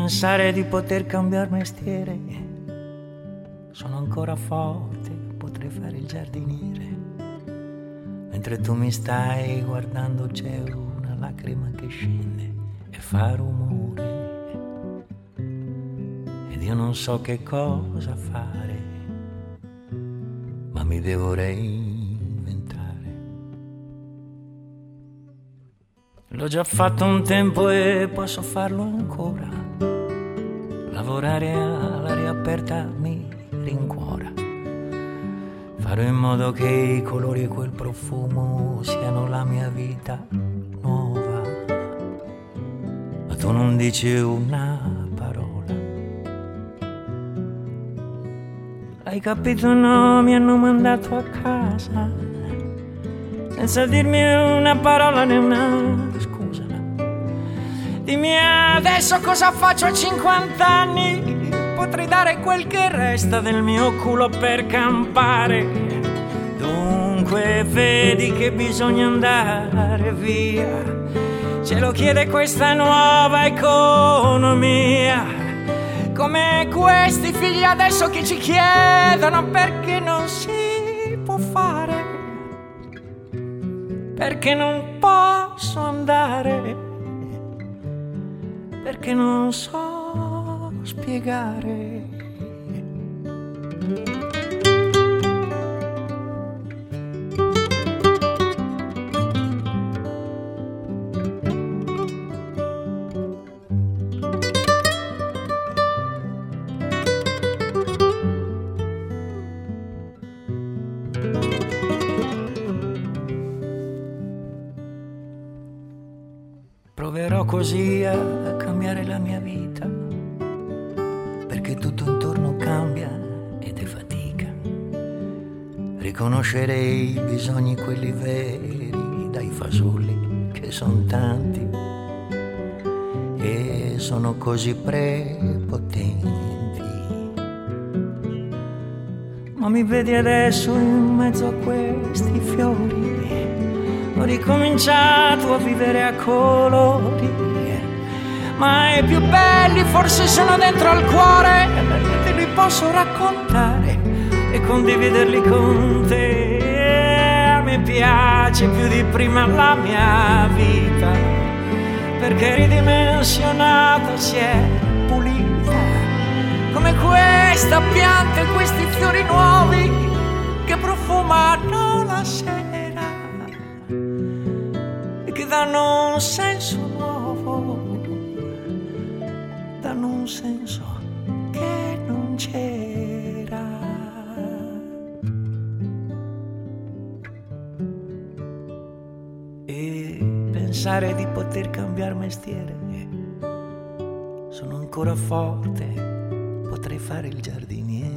pensare di poter cambiar mestiere, sono ancora forte, potrei fare il giardiniere. Mentre tu mi stai guardando c'è una lacrima che scende e fa rumore, ed io non so che cosa fare, ma mi devo reinventare. L'ho già fatto un tempo e posso farlo ancora. Lavorare all'aria aperta mi rincuora. Farò in modo che i colori e quel profumo siano la mia vita nuova. Ma tu non dici una parola. Hai capito? No, mi hanno mandato a casa senza dirmi una parola né una scusa. Dimmi adesso cosa faccio a 50 anni. Potrei dare quel che resta del mio culo per campare. Dunque vedi che bisogna andare via. Ce lo chiede questa nuova economia. Come questi figli adesso che ci chiedono perché non si può fare, perché non posso andare, perché non so spiegare. Proverò così a cambiare la mia vita, perché tutto intorno cambia ed è fatica. Riconoscere i bisogni, quelli veri, dai fasulli che sono tanti e sono così prepotenti. Ma mi vedi adesso in mezzo a questi fiori. Ho ricominciato a vivere a colori, ma i più belli forse sono dentro al cuore. Te li posso raccontare e condividerli con te. Mi piace più di prima la mia vita, perché ridimensionata si è pulita, come questa pianta e questi fiori nuovi che profumano la sera, che danno un senso nuovo, danno un senso che non c'era. E pensare di poter cambiar mestiere, sono ancora forte, potrei fare il giardiniere.